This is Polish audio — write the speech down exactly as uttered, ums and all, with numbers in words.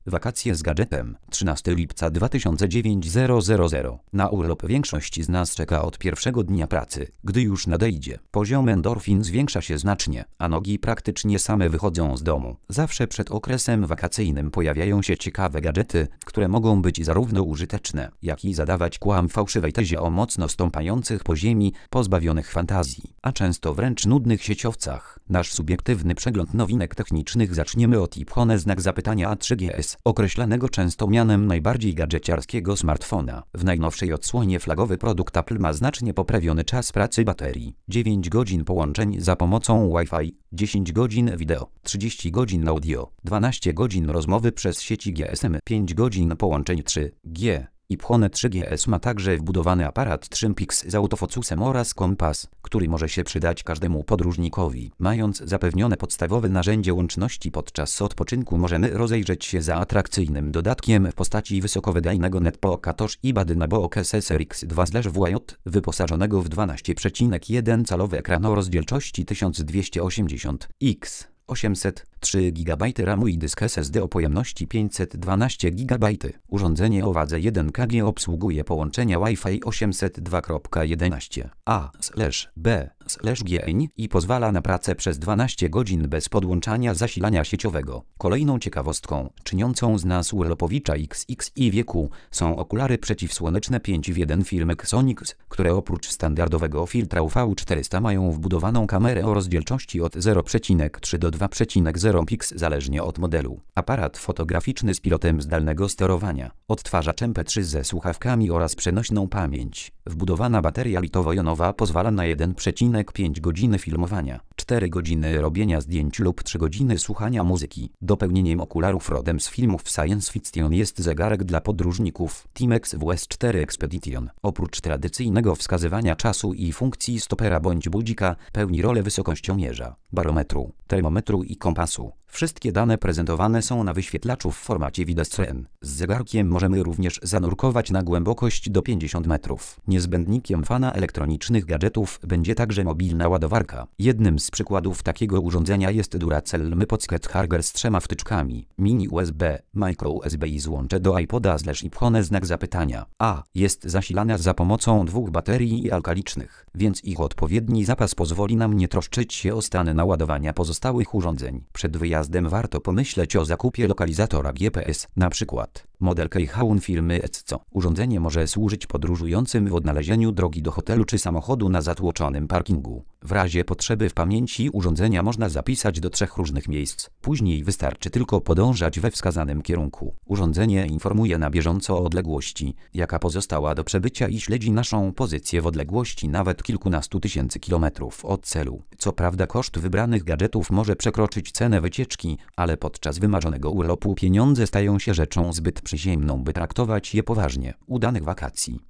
Wakacje z gadżetem. trzynastego lipca dwa tysiące dziewiątego. Na urlop większość z nas czeka od pierwszego dnia pracy. Gdy już nadejdzie, poziom endorfin zwiększa się znacznie, a nogi praktycznie same wychodzą z domu. Zawsze przed okresem wakacyjnym pojawiają się ciekawe gadżety, które mogą być zarówno użyteczne, jak i zadawać kłam fałszywej tezie o mocno stąpających po ziemi, pozbawionych fantazji, a często wręcz nudnych sieciowcach. Nasz subiektywny przegląd nowinek technicznych zaczniemy od iPhone znak zapytania A trzy G S, określanego często mianem najbardziej gadżeciarskiego smartfona. W najnowszej odsłonie flagowy produkt Apple ma znacznie poprawiony czas pracy baterii. dziewięć godzin połączeń za pomocą Wi-Fi, dziesięć godzin wideo, trzydzieści godzin audio, dwanaście godzin rozmowy przez sieci G S M, pięć godzin połączeń trzy G. iPhone trzy G S ma także wbudowany aparat Trimepix z autofocusem oraz kompas, który może się przydać każdemu podróżnikowi. Mając zapewnione podstawowe narzędzie łączności podczas odpoczynku, możemy rozejrzeć się za atrakcyjnym dodatkiem w postaci wysokowydajnego NetPockatosh i Badynabo S S R X dwa W J, wyposażonego w dwanaście przecinek jeden calowy ekran o rozdzielczości tysiąc dwieście osiemdziesiąt pikseli. osiemset trzy gigabajty ramu i dysk S S D o pojemności pięćset dwanaście gigabajtów. Urządzenie o wadze jeden kilogram obsługuje połączenia Wi-Fi osiemset dwa kropka jedenaście A B G i pozwala na pracę przez dwanaście godzin bez podłączania zasilania sieciowego. Kolejną ciekawostką, czyniącą z nas urlopowicza X X i wieku, są okulary przeciwsłoneczne pięć w jeden firmy Xonix, które oprócz standardowego filtra U V czterysta mają wbudowaną kamerę o rozdzielczości od zero przecinek trzy do dwa przecinek zero pikseli zależnie od modelu. Aparat fotograficzny z pilotem zdalnego sterowania, odtwarzacz M P trzy ze słuchawkami oraz przenośną pamięć. Wbudowana bateria litowo-jonowa pozwala na jeden przecinek pięć godziny filmowania, cztery godziny robienia zdjęć lub trzy godziny słuchania muzyki. Dopełnieniem okularów rodem z filmów science fiction jest zegarek dla podróżników Timex W S cztery Expedition. Oprócz tradycyjnego wskazywania czasu i funkcji stopera bądź budzika, pełni rolę wysokościomierza, barometru, termometru i kompasu. Wszystkie dane prezentowane są na wyświetlaczu w formacie widescreen. Z zegarkiem możemy również zanurkować na głębokość do pięćdziesięciu metrów. Niezbędnikiem fana elektronicznych gadżetów będzie także mobilna ładowarka. Jednym z przykładów takiego urządzenia jest Duracell My Pocket Charger z trzema wtyczkami, mini U S B, micro U S B i złącze do iPoda slash iPhone znak zapytania. A jest zasilana za pomocą dwóch baterii alkalicznych, więc ich odpowiedni zapas pozwoli nam nie troszczyć się o stan naładowania pozostałych urządzeń. Przed wyjazdem warto pomyśleć o zakupie lokalizatora G P S, na przykład model Keyhound firmy Etco. Urządzenie może służyć podróżującym w odnalezieniu drogi do hotelu czy samochodu na zatłoczonym parkingu. W razie potrzeby w pamięci urządzenia można zapisać do trzech różnych miejsc. Później wystarczy tylko podążać we wskazanym kierunku. Urządzenie informuje na bieżąco o odległości, jaka pozostała do przebycia i śledzi naszą pozycję w odległości nawet kilkunastu tysięcy kilometrów od celu. Co prawda koszt wybranych gadżetów może przekroczyć cenę wycieczki, ale podczas wymarzonego urlopu pieniądze stają się rzeczą zbyt przyziemną, by traktować je poważnie. Udanych wakacji.